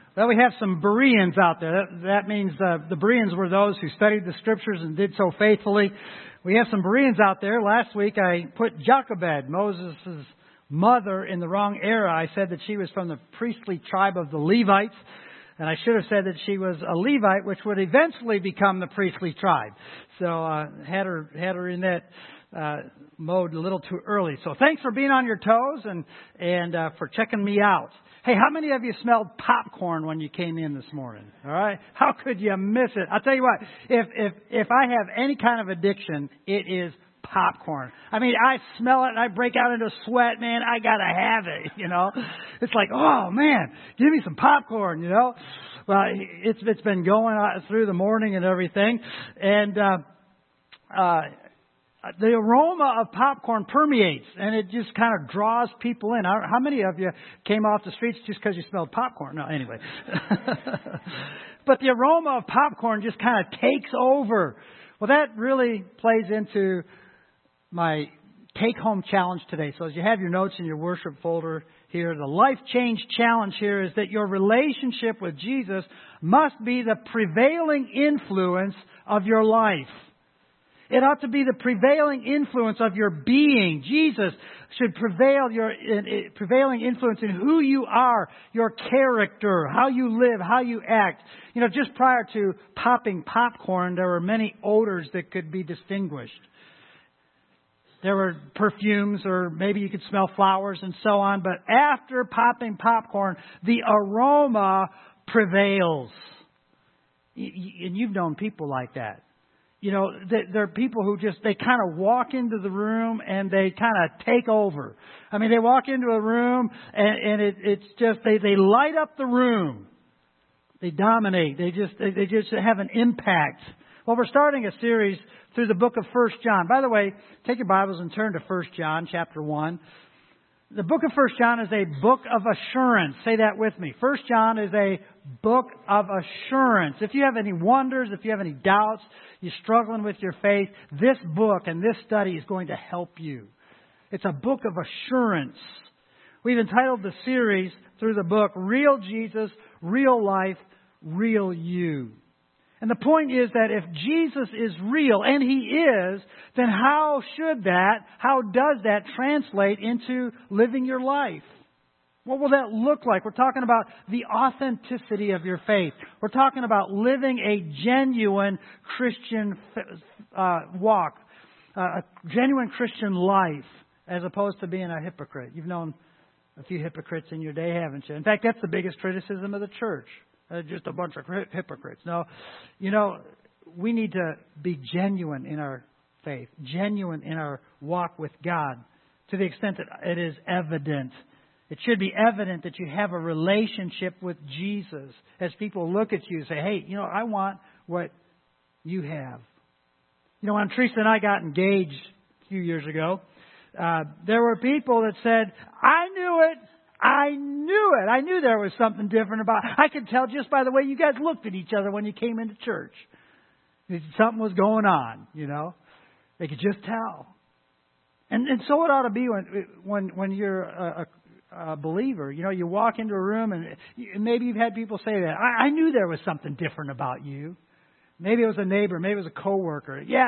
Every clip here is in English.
Well, we have some Bereans out there. That means the Bereans were those who studied the Scriptures and did so faithfully. We have some Bereans out there. Last week I put Jochebed, Moses' mother, in the wrong era. I said that she was from the priestly tribe of the Levites. And I should have said that she was a Levite, which would eventually become the priestly tribe. So had her in that mode a little too early. So thanks for being on your toes and for checking me out. Hey, how many of you smelled popcorn when you came in this morning? All right, how could you miss it? I'll tell you what. If I have any kind of addiction, it is popcorn. I mean, I smell it and I break out into sweat, man. I gotta have it, you know. It's like, oh man, give me some popcorn, you know. Well, it's been going through the morning and everything, and the aroma of popcorn permeates, and it just kind of draws people in. How many of you came off the streets just because you smelled popcorn? No, anyway. But the aroma of popcorn just kind of takes over. Well, that really plays into my take-home challenge today. So as you have your notes in your worship folder here, the life change challenge here is that your relationship with Jesus must be the prevailing influence of your life. It ought to be the prevailing influence of your being. Jesus should prevailing influence in who you are, your character, how you live, how you act. You know, just prior to popping popcorn, there were many odors that could be distinguished. There were perfumes, or maybe you could smell flowers and so on. But after popping popcorn, the aroma prevails. And you've known people like that. You know, there are people who they kind of walk into the room and they kind of take over. I mean, they walk into a room and it's just, they light up the room. They dominate. They just have an impact. Well, we're starting a series through the book of 1 John. By the way, take your Bibles and turn to 1 John chapter 1. The book of 1 John is a book of assurance. Say that with me. 1 John is a book of assurance. If you have any wonders, if you have any doubts, you're struggling with your faith, this book and this study is going to help you. It's a book of assurance. We've entitled the series through the book, Real Jesus, Real Life, Real You. And the point is that if Jesus is real, and He is, then how does that translate into living your life? What will that look like? We're talking about the authenticity of your faith. We're talking about living a genuine Christian walk, a genuine Christian life, as opposed to being a hypocrite. You've known a few hypocrites in your day, haven't you? In fact, that's the biggest criticism of the church. Just a bunch of hypocrites. No, you know, we need to be genuine in our faith, genuine in our walk with God, to the extent that it is evident. It should be evident that you have a relationship with Jesus. As people look at you and say, hey, you know, I want what you have. You know, when Teresa and I got engaged a few years ago, there were people that said, I knew it. I knew there was something different about it. I could tell just by the way you guys looked at each other when you came into church. Something was going on, you know. They could just tell. And so it ought to be when you're a believer. You know, you walk into a room and maybe you've had people say that. I knew there was something different about you. Maybe it was a neighbor. Maybe it was a coworker. Yeah,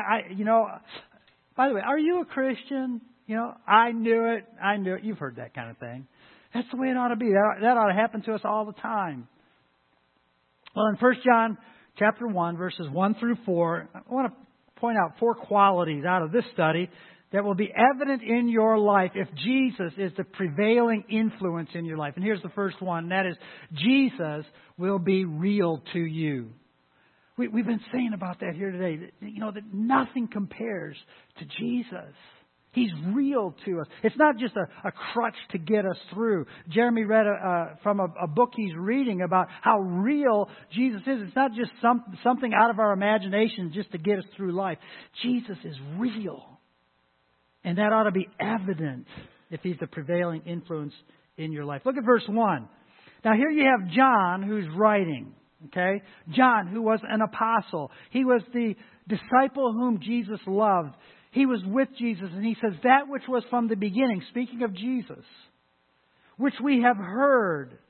by the way, are you a Christian? You know, I knew it. You've heard that kind of thing. That's the way it ought to be. That ought to happen to us all the time. Well, in 1 John chapter 1, verses 1 through 4, I want to point out 4 qualities out of this study that will be evident in your life if Jesus is the prevailing influence in your life. And here's the first one, and that is Jesus will be real to you. We've been saying about that here today. You know, that nothing compares to Jesus. He's real to us. It's not just a crutch to get us through. Jeremy read from a book he's reading about how real Jesus is. It's not just something out of our imagination just to get us through life. Jesus is real. And that ought to be evident if He's the prevailing influence in your life. Look at verse 1. Now here you have John who's writing. Okay? John, who was an apostle. He was the disciple whom Jesus loved. He was with Jesus, and he says, that which was from the beginning, speaking of Jesus, which we have heard,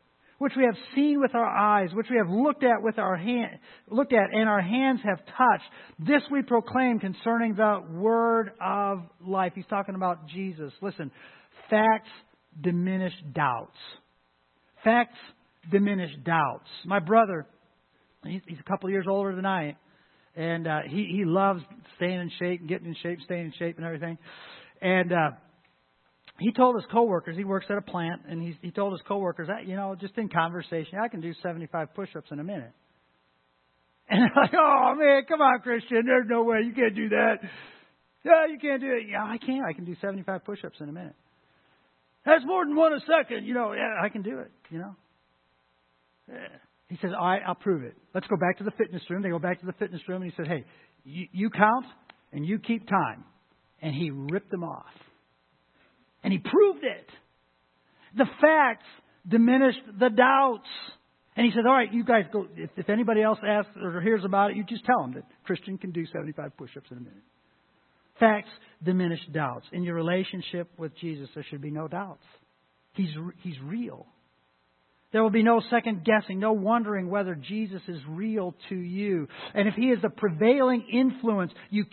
which we have seen with our eyes, which we have looked at and our hands have touched. This we proclaim concerning the word of life. He's talking about Jesus. Listen, facts diminish doubts. Facts diminish doubts. My brother, he's a couple of years older than I am, and he loves staying in shape, getting in shape, staying in shape and everything. And he told his coworkers, he works at a plant, and he told his coworkers, just in conversation, I can do 75 push-ups in a minute. And they're like, oh, man, come on, Christian. There's no way. You can't do that. Yeah, you can't do it. Yeah, I can. I can do 75 push-ups in a minute. That's more than one a second. Yeah, I can do it, Yeah. He says, all right, I'll prove it. Let's go back to the fitness room. They go back to the fitness room, and he said, hey, you count, and you keep time. And he ripped them off. And he proved it. The facts diminished the doubts. And he said, all right, you guys go. If anybody else asks or hears about it, you just tell them that Christian can do 75 push-ups in a minute. Facts diminish doubts. In your relationship with Jesus, there should be no doubts. He's real. There will be no second guessing, no wondering whether Jesus is real to you. And if He is the prevailing influence, you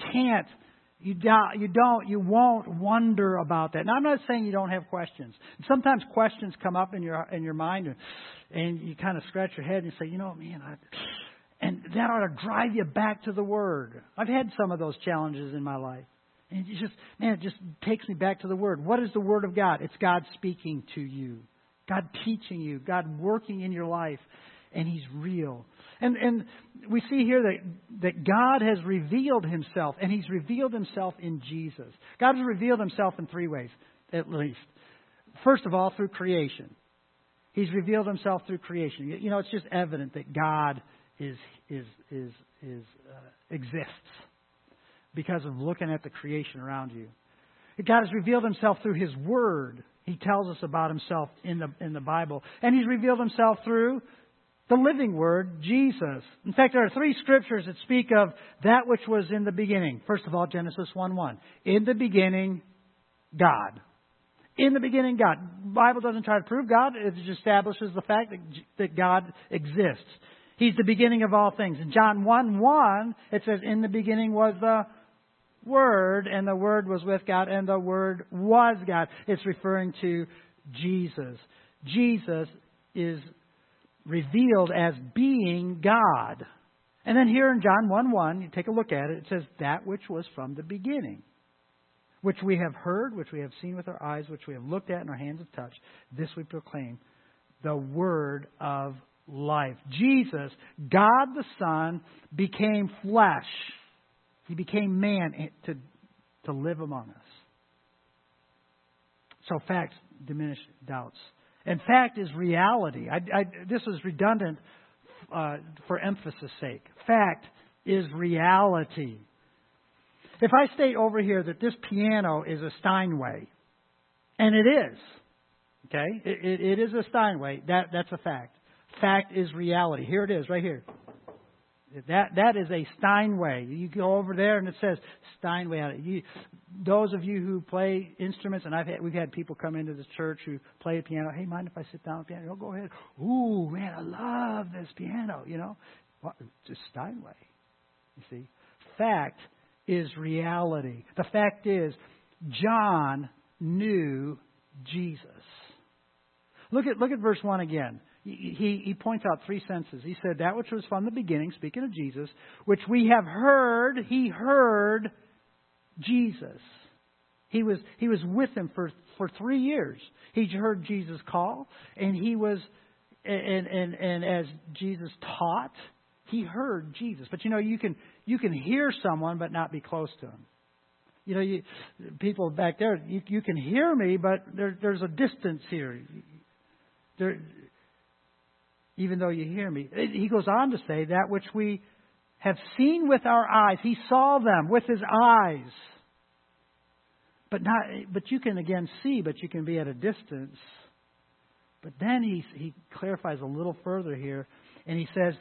won't wonder about that. Now, I'm not saying you don't have questions. Sometimes questions come up in your mind, and you kind of scratch your head and say, and that ought to drive you back to the Word. I've had some of those challenges in my life. And it just takes me back to the Word. What is the Word of God? It's God speaking to you, God teaching you, God working in your life, and He's real. And we see here that God has revealed Himself, and He's revealed Himself in Jesus. God has revealed Himself in three ways, at least. First of all, through creation. He's revealed Himself through creation. It's just evident that God exists because of looking at the creation around you. God has revealed Himself through His Word. He tells us about Himself in the Bible, and He's revealed Himself through the living Word, Jesus. In fact, there are three scriptures that speak of that which was in the beginning. First of all, Genesis 1:1. In the beginning, God. In the beginning, God. The Bible doesn't try to prove God. It just establishes the fact that God exists. He's the beginning of all things. In John 1:1, it says, in the beginning was the Word, and the Word was with God, and the Word was God. It's referring to Jesus. Jesus is revealed as being God. And then here in John 1:1, you take a look at it, it says, that which was from the beginning, which we have heard, which we have seen with our eyes, which we have looked at and our hands have touched. This we proclaim, the Word of life. Jesus, God the Son, became flesh. He became man to live among us. So facts diminish doubts. And fact is reality. This is redundant for emphasis' sake. Fact is reality. If I state over here that this piano is a Steinway, and it is, okay, it is a Steinway, that's a fact. Fact is reality. Here it is, right here. That is a Steinway. You go over there and it says Steinway. Those of you who play instruments, and we've had people come into this church who play a piano. Hey, mind if I sit down at the piano? Oh, go ahead. Ooh, man, I love this piano. It's a Steinway. You see, fact is reality. The fact is, John knew Jesus. Look at verse 1 again. He points out three senses. He said, that which was from the beginning, speaking of Jesus, which we have heard. He heard Jesus. He was with Him for 3 years. He heard Jesus call, and he was, and as Jesus taught, he heard Jesus. But you can hear someone but not be close to Him. People back there, you can hear me, but there's a distance here. Even though you hear me. He goes on to say that which we have seen with our eyes. He saw them with His eyes. But you can again see, but you can be at a distance. But then he clarifies a little further here, and he says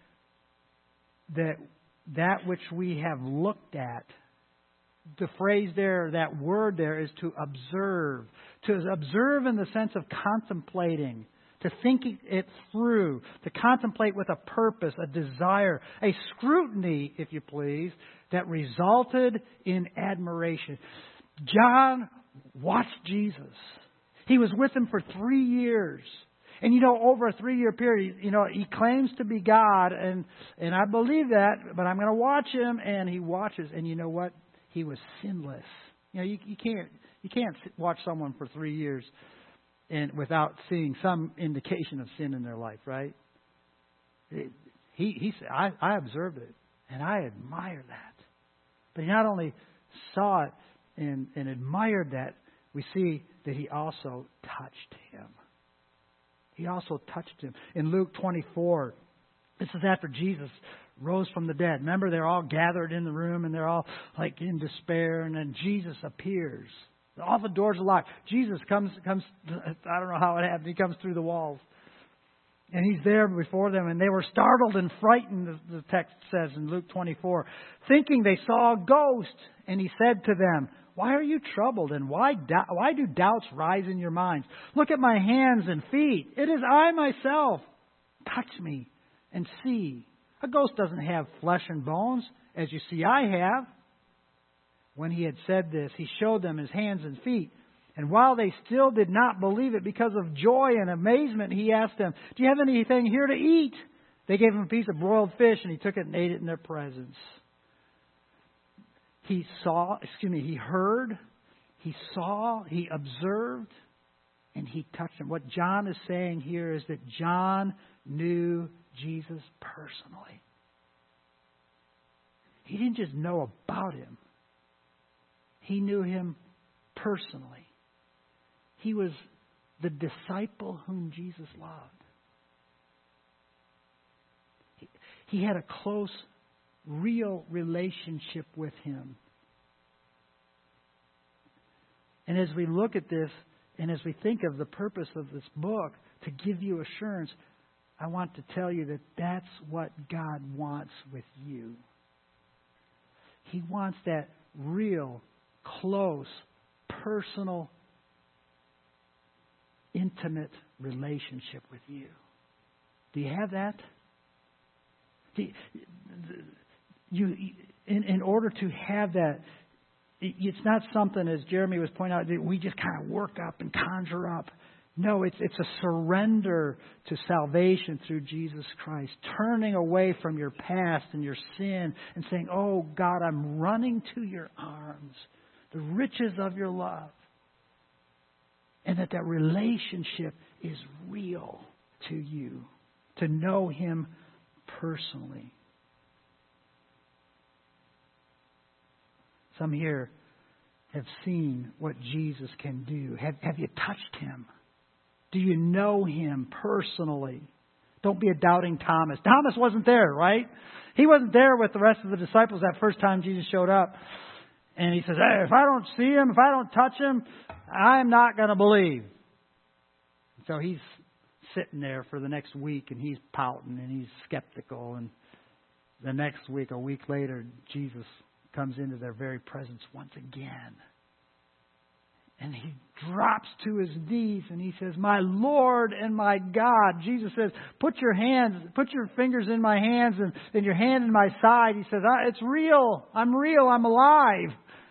that which we have looked at. The phrase there, that word there, is to observe. To observe in the sense of contemplating. to think it through, to contemplate with a purpose, a desire, a scrutiny, if you please, that resulted in admiration. John watched Jesus. He was with him for 3 years. And over a 3-year period, he claims to be God, and I believe that, but I'm going to watch him, and he watches, and you know what? He was sinless. You can't watch someone for 3 years and without seeing some indication of sin in their life, right? He said, I observed it, and I admire that. But he not only saw it and admired that, we see that he also touched him. He also touched him. In Luke 24, this is after Jesus rose from the dead. Remember, they're all gathered in the room and they're all like in despair. And then Jesus appears. All the doors are locked. Jesus comes. I don't know how it happened. He comes through the walls. And he's there before them. And they were startled and frightened, the text says in Luke 24, thinking they saw a ghost. And he said to them, why are you troubled, and why do doubts rise in your minds? Look at my hands and feet. It is I myself. Touch me and see. A ghost doesn't have flesh and bones, as you see I have. When he had said this, he showed them his hands and feet. And while they still did not believe it because of joy and amazement, he asked them, do you have anything here to eat? They gave him a piece of broiled fish, and he took it and ate it in their presence. He heard, he saw, he observed, and he touched him. What John is saying here is that John knew Jesus personally. He didn't just know about him. He knew him personally. He was the disciple whom Jesus loved. He had a close, real relationship with him. And as we look at this, and as we think of the purpose of this book, to give you assurance, I want to tell you that that's what God wants with you. He wants that real, close, personal, intimate relationship with you. Do you have that? In order to have that, it's not something, as Jeremy was pointing out, that we just kind of work up and conjure up. No, it's a surrender to salvation through Jesus Christ. Turning away from your past and your sin and saying, oh God, I'm running to your arms, the riches of your love. And that relationship is real to you. To know Him personally. Some here have seen what Jesus can do. Have you touched Him? Do you know Him personally? Don't be a doubting Thomas. Thomas wasn't there, right? He wasn't there with the rest of the disciples that first time Jesus showed up. And he says, hey, if I don't see Him, if I don't touch Him, I'm not going to believe. So he's sitting there for the next week and he's pouting and he's skeptical. And the next week, a week later, Jesus comes into their very presence once again. And he drops to his knees and he says, my Lord and my God. Jesus says, put your fingers in my hands and your hand in my side. He says, it's real. I'm alive.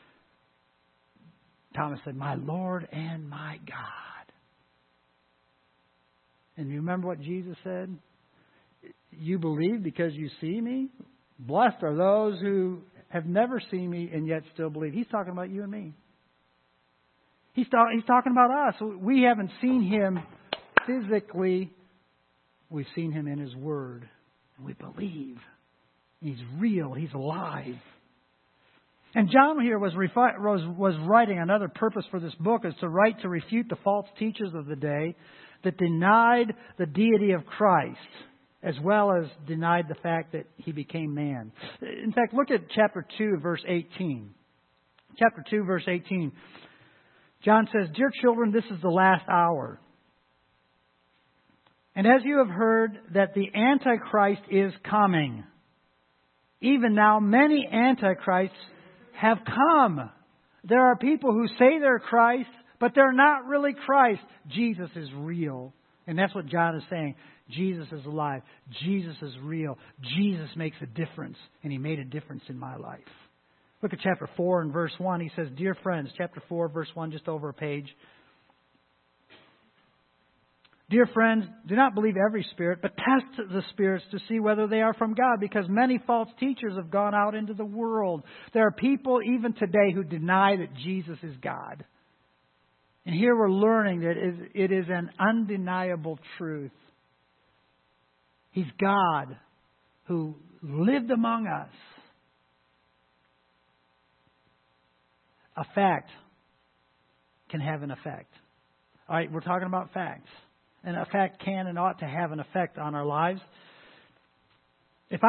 Thomas said, my Lord and my God. And you remember what Jesus said? You believe because you see me? Blessed are those who have never seen me and yet still believe. He's talking about you and me. He's talking about us. We haven't seen Him physically. We've seen Him in His Word. And we believe. He's real. He's alive. And John here was writing another purpose for this book, is to write to refute the false teachers of the day that denied the deity of Christ, as well as denied the fact that He became man. In fact, look at chapter 2, verse 18. Chapter 2, verse 18. John says, dear children, this is the last hour. And as you have heard that the Antichrist is coming, even now many Antichrists have come. There are people who say they're Christ, but they're not really Christ. Jesus is real. And that's what John is saying. Jesus is alive. Jesus is real. Jesus makes a difference. And He made a difference in my life. Look at chapter 4 and verse 1. He says, Dear friends, chapter 4, verse 1, just over a page. Dear friends, do not believe every spirit, but test the spirits to see whether they are from God, because many false teachers have gone out into the world. There are people even today who deny that Jesus is God. And here we're learning that it is an undeniable truth. He's God who lived among us. A fact can have an effect. All right, we're talking about facts. And a fact can and ought to have an effect on our lives. If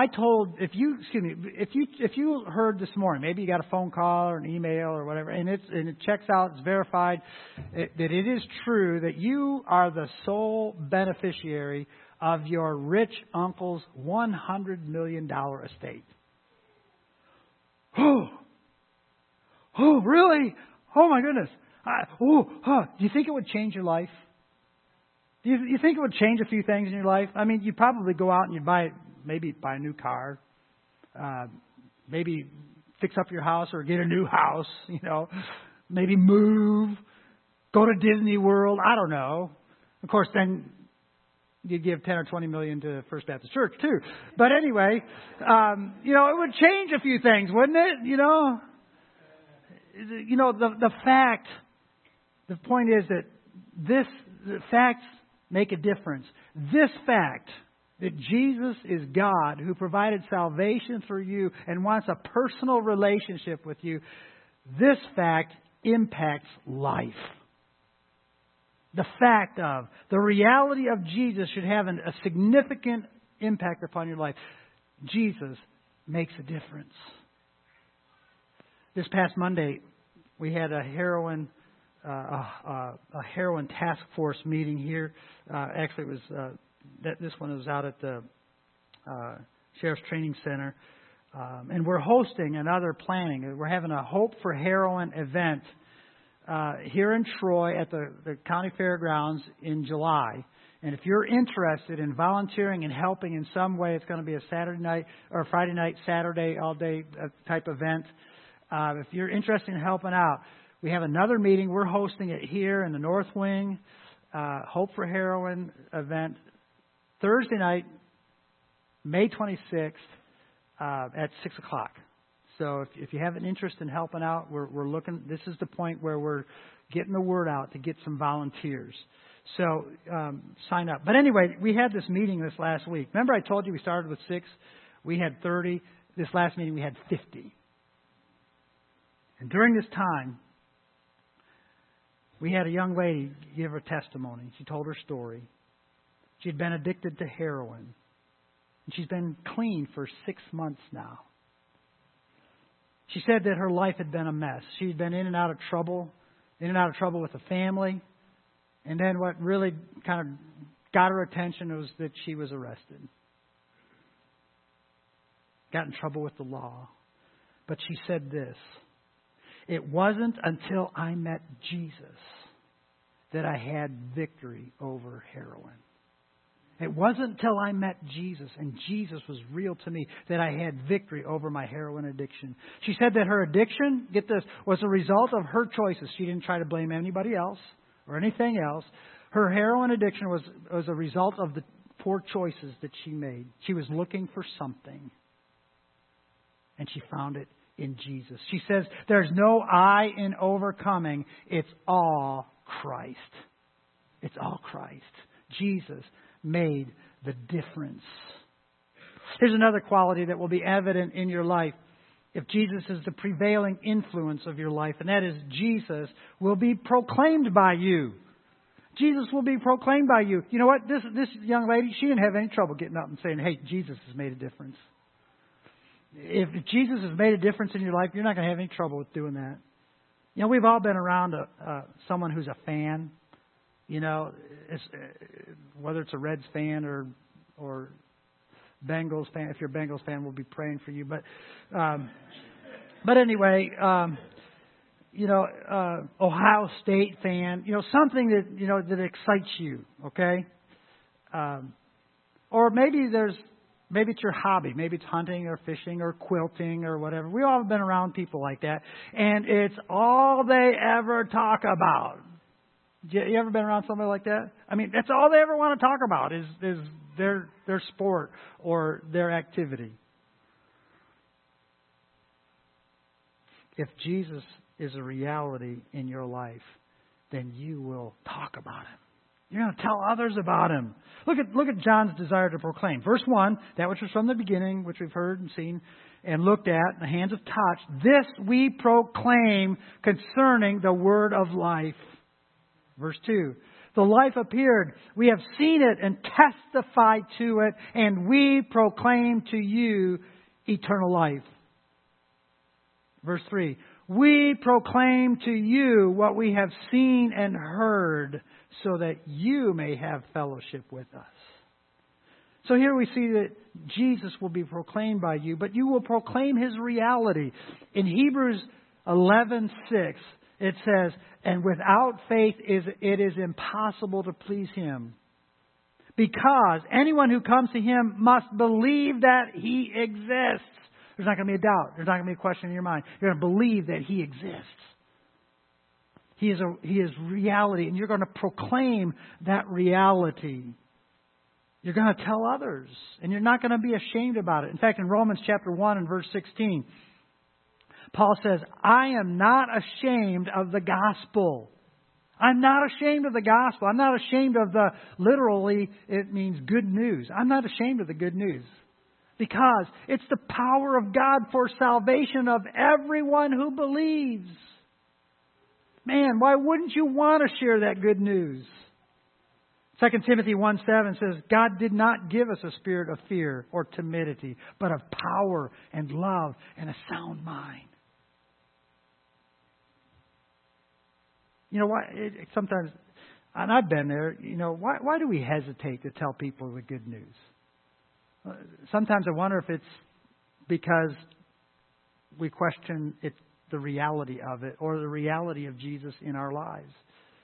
you heard this morning, maybe you got a phone call or an email or whatever, and it checks out, it's verified that it is true that you are the sole beneficiary of your rich uncle's $100 million estate. Oh, really? Oh my goodness. Do you think it would change your life? Do you think it would change a few things in your life? I mean, you'd probably go out and you'd buy a new car, maybe fix up your house or get a new house, maybe move, go to Disney World. I don't know. Of course, then you'd give 10 or 20 million to First Baptist Church too. But anyway, it would change a few things, wouldn't it? The point is that the facts make a difference. This fact that Jesus is God who provided salvation for you and wants a personal relationship with you, this fact impacts life. The fact of, the reality of Jesus should have a significant impact upon your life. Jesus makes a difference. This past Monday, we had a heroin task force meeting here. Actually, it was this one was out at the Sheriff's Training Center, and we're hosting another planning. We're having a Hope for Heroin event here in Troy at the county fairgrounds in July. And if you're interested in volunteering and helping in some way, it's going to be a Saturday night or Friday night, Saturday all day type event. If you're interested in helping out, we have another meeting. We're hosting it here in the North Wing, Hope for Heroin event, Thursday night, May 26th at 6 o'clock. So if you have an interest in helping out, we're looking. This is the point where we're getting the word out to get some volunteers. So sign up. But anyway, we had this meeting this last week. Remember I told you we started with 6? We had 30. This last meeting we had 50. And during this time, we had a young lady give her testimony. She told her story. She had been addicted to heroin. And she's been clean for 6 months now. She said that her life had been a mess. She had been in and out of trouble with the family. And then what really kind of got her attention was that she was arrested. Got in trouble with the law. But she said this: it wasn't until I met Jesus that I had victory over heroin. It wasn't until I met Jesus and Jesus was real to me that I had victory over my heroin addiction. She said that her addiction, get this, was a result of her choices. She didn't try to blame anybody else or anything else. Her heroin addiction was a result of the poor choices that she made. She was looking for something, and she found it in Jesus. She says, there's no I in overcoming. It's all Christ. It's all Christ. Jesus made the difference. Here's another quality that will be evident in your life if Jesus is the prevailing influence of your life, and that is Jesus will be proclaimed by you. Jesus will be proclaimed by you. You know what? This young lady, she didn't have any trouble getting up and saying, hey, Jesus has made a difference. If Jesus has made a difference in your life, you're not going to have any trouble with doing that. You know, we've all been around someone who's a fan. You know, whether it's a Reds fan or Bengals fan. If you're a Bengals fan, we'll be praying for you. But anyway, Ohio State fan. You know, something that that excites you. Okay, or maybe it's your hobby. Maybe it's hunting or fishing or quilting or whatever. We all have been around people like that. And it's all they ever talk about. You ever been around somebody like that? I mean, that's all they ever want to talk about is their sport or their activity. If Jesus is a reality in your life, then you will talk about Him. You're going to tell others about Him. Look at John's desire to proclaim. Verse 1, that which was from the beginning, which we've heard and seen and looked at, the hands have touched. This we proclaim concerning the word of life. Verse 2, the life appeared. We have seen it and testified to it, and we proclaim to you eternal life. Verse 3, we proclaim to you what we have seen and heard, so that you may have fellowship with us. So here we see that Jesus will be proclaimed by you, but you will proclaim His reality. In Hebrews 11:6, it says, and without faith it is impossible to please Him. Because anyone who comes to Him must believe that He exists. There's not going to be a doubt. There's not going to be a question in your mind. You're going to believe that He exists. He is reality, and you're going to proclaim that reality. You're going to tell others, and you're not going to be ashamed about it. In fact, in Romans chapter 1 and verse 16, Paul says, I am not ashamed of the gospel. I'm not ashamed of the gospel. I'm not ashamed of literally, it means good news. I'm not ashamed of the good news. Because it's the power of God for salvation of everyone who believes. Man, why wouldn't you want to share that good news? 2 Timothy 1:7 says, God did not give us a spirit of fear or timidity, but of power and love and a sound mind. You know why? Sometimes, and I've been there. You know why do we hesitate to tell people the good news? Sometimes I wonder if it's because we question the reality of it or the reality of Jesus in our lives.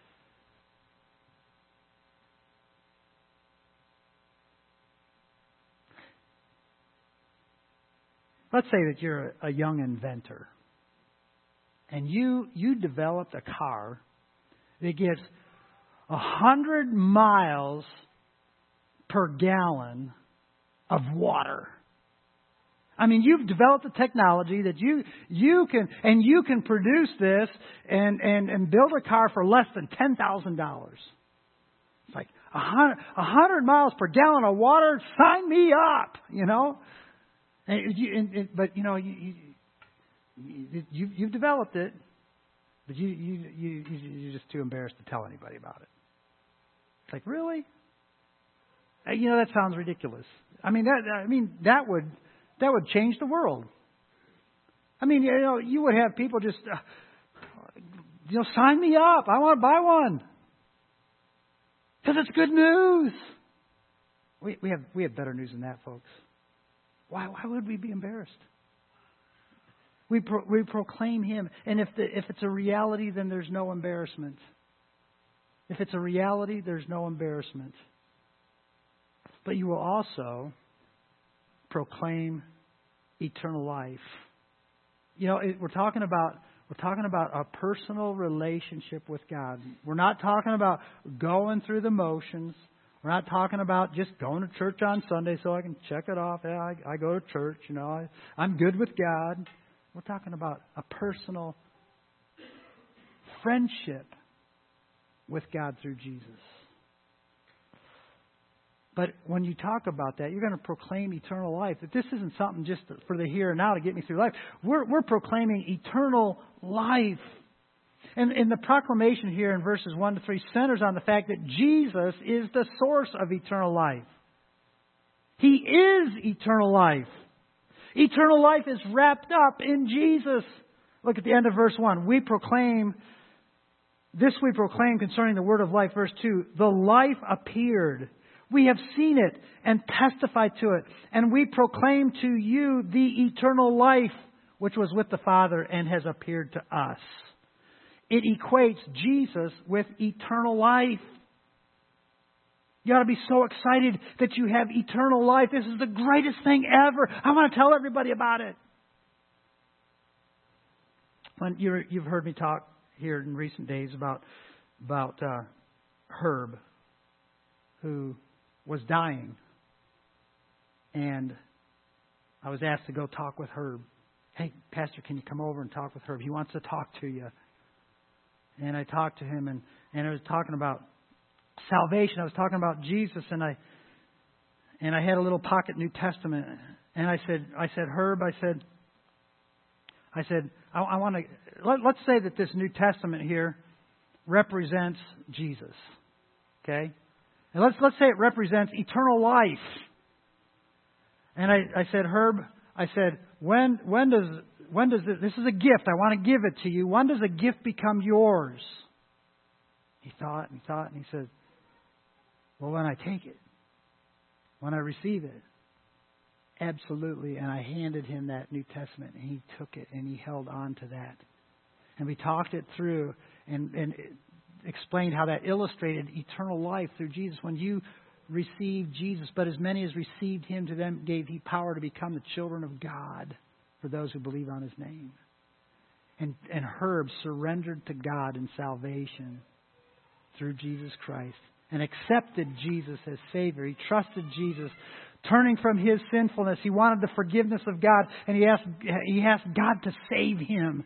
Let's say that you're a young inventor and you developed a car that gets 100 miles per gallon of water. I mean, you've developed a technology that you can produce this and build a car for less than $10,000. It's like 100 miles per gallon of water. Sign me up, you know. But you know, you've developed it, but you're just too embarrassed to tell anybody about it. It's like, really? You know, that sounds ridiculous. I mean, that would change the world. I mean, you know, you would have people just, sign me up. I want to buy one because it's good news. We have better news than that, folks. Why would we be embarrassed? We proclaim Him, and if it's a reality, then there's no embarrassment. If it's a reality, there's no embarrassment. But you will also proclaim eternal life. You know, we're talking about a personal relationship with God. We're not talking about going through the motions. We're not talking about just going to church on Sunday so I can check it off. Yeah, I go to church. You know, I'm good with God. We're talking about a personal friendship with God through Jesus. But when you talk about that, you're going to proclaim eternal life. That this isn't something just for the here and now to get me through life. We're proclaiming eternal life. And the proclamation here in verses 1 to 3 centers on the fact that Jesus is the source of eternal life. He is eternal life. Eternal life is wrapped up in Jesus. Look at the end of verse 1. We proclaim concerning the word of life. Verse 2, the life appeared. We have seen it and testified to it. And we proclaim to you the eternal life which was with the Father and has appeared to us. It equates Jesus with eternal life. You ought to be so excited that you have eternal life. This is the greatest thing ever. I want to tell everybody about it. You've heard me talk here in recent days about Herb, who was dying. And I was asked to go talk with Herb. Hey, Pastor, can you come over and talk with Herb? He wants to talk to you. And I talked to him, and I was talking about salvation. I was talking about Jesus, and I had a little pocket New Testament. And I said, Herb, I said, I want to, let's say that this New Testament here represents Jesus. Okay? And let's say it represents eternal life. And I said, Herb, I said, when does this is a gift. I want to give it to you. When does a gift become yours? He thought, and he said, well, when I take it. When I receive it. Absolutely. And I handed him that New Testament, and he took it, and he held on to that. And we talked it through and explained how that illustrated eternal life through Jesus. When you received Jesus, but as many as received Him, to them gave He power to become the children of God, for those who believe on His name. And Herb surrendered to God in salvation through Jesus Christ and accepted Jesus as Savior. He trusted Jesus, turning from his sinfulness. He wanted the forgiveness of God, and he asked God to save him.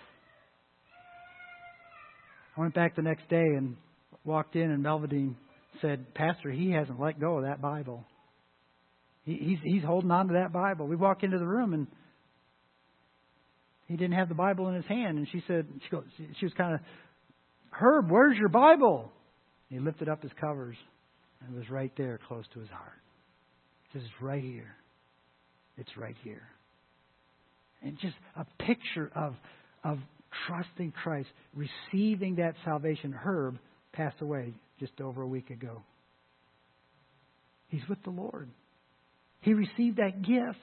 I went back the next day and walked in, and Melvadine said, Pastor, he hasn't let go of that Bible. He's holding on to that Bible. We walked into the room, and he didn't have the Bible in his hand. And she was kind of, Herb, where's your Bible? And he lifted up his covers, and it was right there close to his heart. He says, it's right here. It's right here. And just a picture of trusting Christ, receiving that salvation. Herb passed away just over a week ago. He's with the Lord. He received that gift.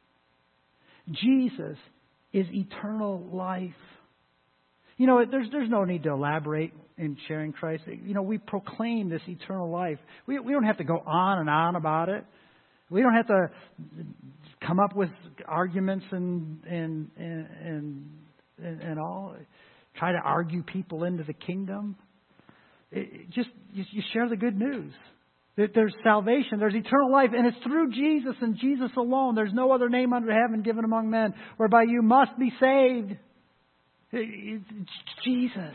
Jesus is eternal life. You know, there's no need to elaborate in sharing Christ. You know, we proclaim this eternal life. We don't have to go on and on about it. We don't have to come up with arguments and all. Try to argue people into the kingdom. You share the good news. That there's salvation, there's eternal life, and it's through Jesus and Jesus alone. There's no other name under heaven given among men whereby you must be saved. It's Jesus.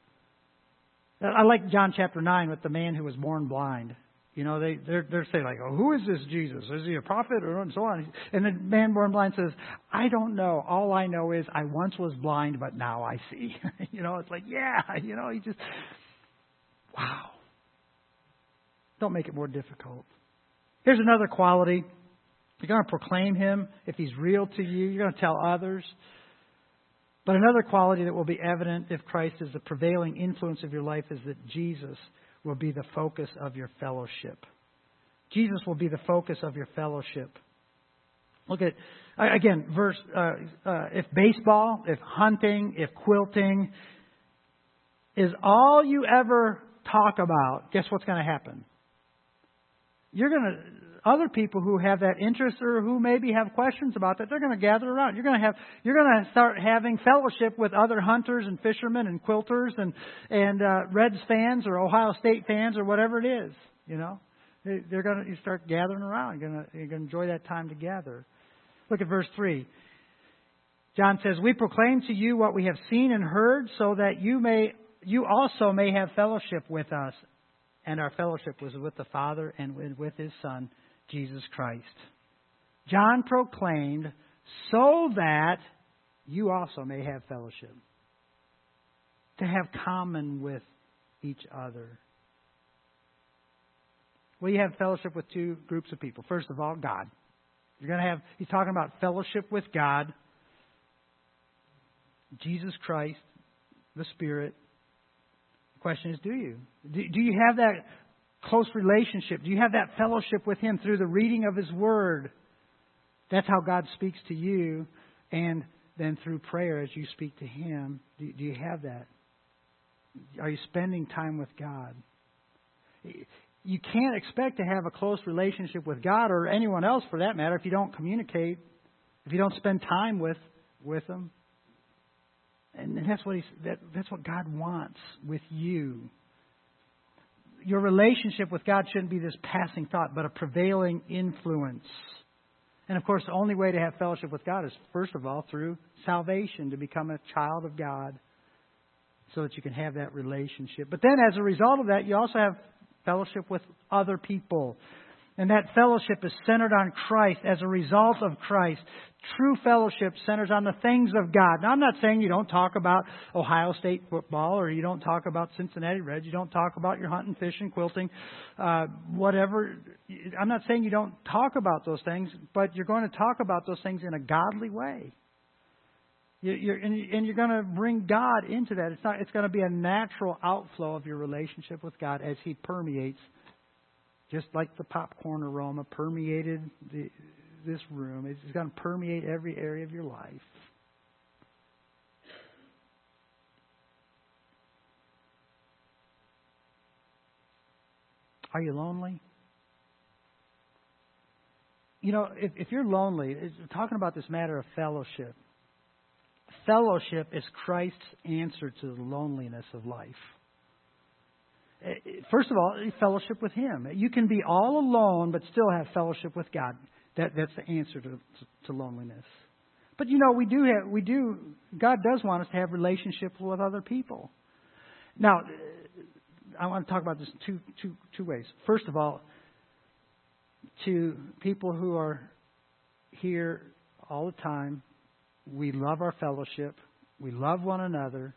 I like John chapter 9 with the man who was born blind. You know, they're saying like, oh, who is this Jesus? Is he a prophet? Or and so on. And the man born blind says, I don't know. All I know is I once was blind, but now I see. You know, it's like, yeah, you know, he just, wow. Don't make it more difficult. Here's another quality. You're going to proclaim Him if He's real to you. You're going to tell others. But another quality that will be evident if Christ is the prevailing influence of your life is that Jesus will be the focus of your fellowship. Jesus will be the focus of your fellowship. Look at, again, verse, if baseball, if hunting, if quilting is all you ever talk about, guess what's going to happen? Other people who have that interest or who maybe have questions about that, they're going to gather around. You're going to start having fellowship with other hunters and fishermen and quilters and Reds fans or Ohio State fans or whatever it is. You know, they're going to start gathering around. You're going to enjoy that time together. Look at verse 3. John says, "We proclaim to you what we have seen and heard, so that you also may have fellowship with us." And our fellowship was with the Father and with His Son, Jesus Christ. John proclaimed so that you also may have fellowship. To have common with each other. Well, you have fellowship with two groups of people. First of all, God. He's talking about fellowship with God, Jesus Christ, the Spirit. The question is, do you? Do you have that close relationship? Do you have that fellowship with Him through the reading of His Word? That's how God speaks to you. And then through prayer as you speak to Him. Do you have that? Are you spending time with God? you can't expect to have a close relationship with God or anyone else for that matter if you don't communicate, if you don't spend time with them. And that's what God wants with you. Your relationship with God shouldn't be this passing thought, but a prevailing influence. And of course, the only way to have fellowship with God is, first of all, through salvation, to become a child of God, so that you can have that relationship. But then as a result of that, you also have fellowship with other people. And that fellowship is centered on Christ as a result of Christ. True fellowship centers on the things of God. Now, I'm not saying you don't talk about Ohio State football or you don't talk about Cincinnati Reds. You don't talk about your hunting, fishing, quilting, whatever. I'm not saying you don't talk about those things, but you're going to talk about those things in a godly way. You're going to bring God into that. It's going to be a natural outflow of your relationship with God as He permeates. Just like the popcorn aroma permeated this room, it's going to permeate every area of your life. Are you lonely? You know, if you're lonely, talking about this matter of fellowship. Fellowship is Christ's answer to the loneliness of life. First of all, fellowship with Him. You can be all alone, but still have fellowship with God. That's the answer to loneliness. But you know, God does want us to have relationships with other people. Now, I want to talk about this two ways. First of all, to people who are here all the time, we love our fellowship. We love one another.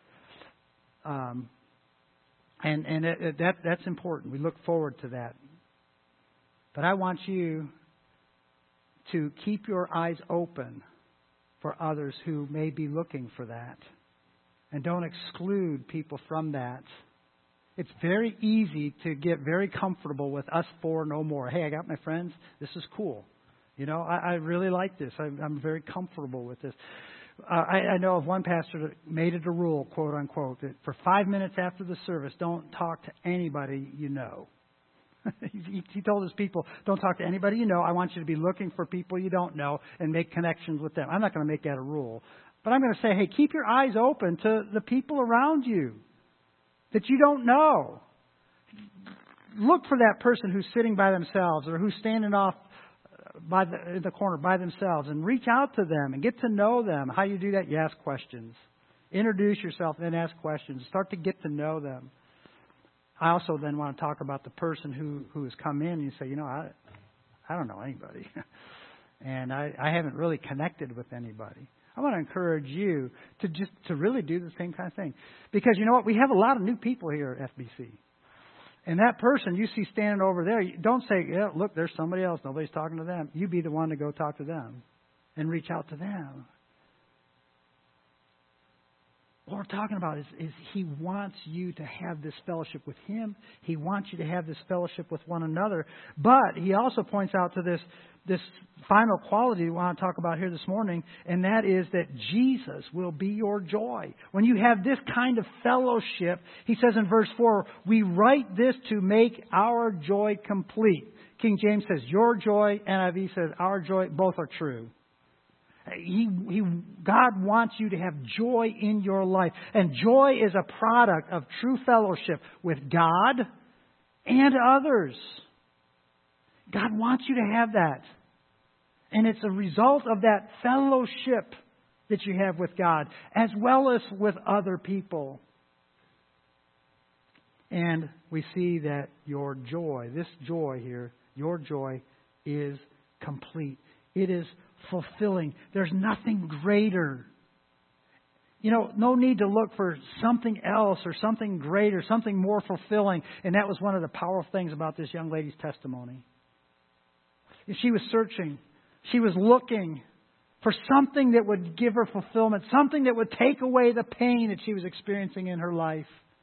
And that's important. We look forward to that. But I want you to keep your eyes open for others who may be looking for that. And don't exclude people from that. It's very easy to get very comfortable with us four no more. Hey, I got my friends. This is cool. You know, I really like this. I'm very comfortable with this. I know of one pastor that made it a rule, quote unquote, that for 5 minutes after the service, don't talk to anybody you know. He told his people, don't talk to anybody you know. I want you to be looking for people you don't know and make connections with them. I'm not going to make that a rule. But I'm going to say, hey, keep your eyes open to the people around you that you don't know. Look for that person who's sitting by themselves or who's standing off in the corner by themselves and reach out to them and get to know them. How you do that? You ask questions. Introduce yourself and then ask questions. Start to get to know them. I also then want to talk about the person who has come in and you say, you know, I don't know anybody. And I haven't really connected with anybody. I want to encourage you to really do the same kind of thing. Because you know what? We have a lot of new people here at FBC. And that person you see standing over there, don't say, yeah, look, there's somebody else. Nobody's talking to them. You be the one to go talk to them and reach out to them. What we're talking about is He wants you to have this fellowship with Him. He wants you to have this fellowship with one another. But He also points out to this final quality we want to talk about here this morning, and that is that Jesus will be your joy. When you have this kind of fellowship, He says in verse 4, we write this to make our joy complete. King James says your joy, NIV says our joy, both are true. God wants you to have joy in your life. And joy is a product of true fellowship with God and others. God wants you to have that. And it's a result of that fellowship that you have with God, as well as with other people. And we see that your joy, this joy here, your joy is complete. It is fulfilling. There's nothing greater. You know, no need to look for something else or something greater, something more fulfilling. And that was one of the powerful things about this young lady's testimony. She was searching. She was looking for something that would give her fulfillment, something that would take away the pain that she was experiencing in her life.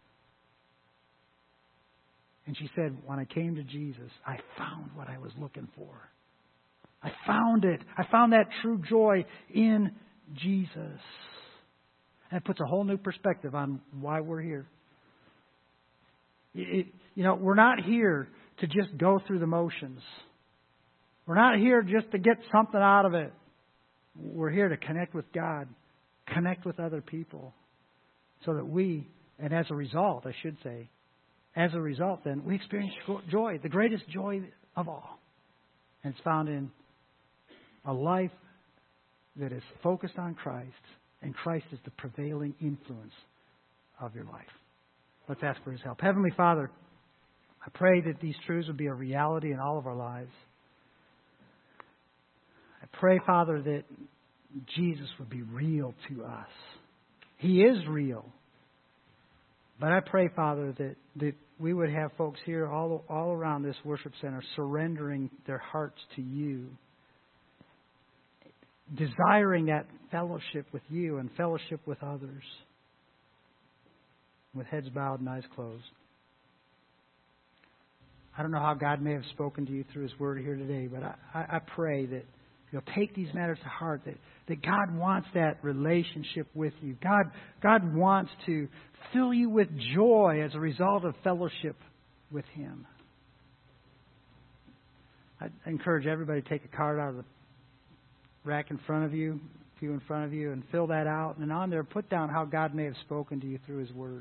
And she said, when I came to Jesus, I found what I was looking for. I found it. I found that true joy in Jesus. And it puts a whole new perspective on why we're here. You know, we're not here to just go through the motions. We're not here just to get something out of it. We're here to connect with God, connect with other people, so that we, and as a result, I should say, as a result, then, we experience joy, the greatest joy of all. And it's found in a life that is focused on Christ, and Christ is the prevailing influence of your life. Let's ask for His help. Heavenly Father, I pray that these truths would be a reality in all of our lives. I pray, Father, that Jesus would be real to us. He is real. But I pray, Father, that we would have folks here all around this worship center surrendering their hearts to You, desiring that fellowship with You and fellowship with others, with heads bowed and eyes closed. I don't know how God may have spoken to you through His Word here today, but I pray that you'll take these matters to heart, that God wants that relationship with you. God wants to fill you with joy as a result of fellowship with Him. I encourage everybody to take a card out of the rack in front of you, pew in front of you, and fill that out. And on there, put down how God may have spoken to you through His Word.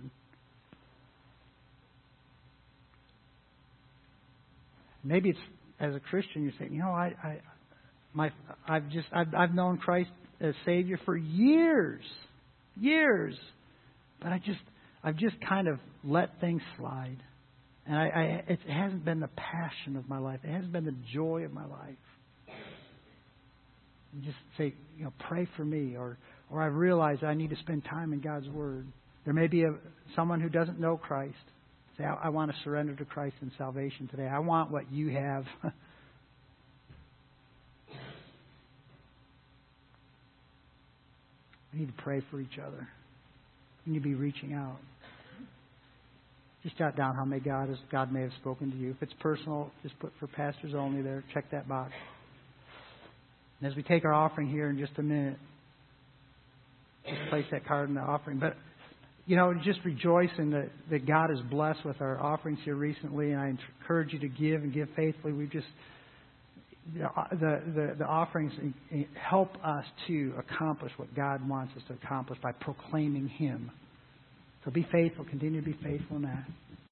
Maybe it's, as a Christian, you're saying, I've known Christ as Savior for years, but I've just kind of let things slide, and it hasn't been the passion of my life. It hasn't been the joy of my life. And just say, pray for me, or I realize I need to spend time in God's Word. There may be someone who doesn't know Christ. Say, I want to surrender to Christ in salvation today. I want what You have. We need to pray for each other. We need to be reaching out. Just jot down how God may have spoken to you. If it's personal, just put for pastors only there. Check that box. And as we take our offering here in just a minute, just place that card in the offering. But, just rejoicing that God is blessed with our offerings here recently. And I encourage you to give and give faithfully. We've just... The offerings help us to accomplish what God wants us to accomplish by proclaiming Him. So be faithful. Continue to be faithful in that.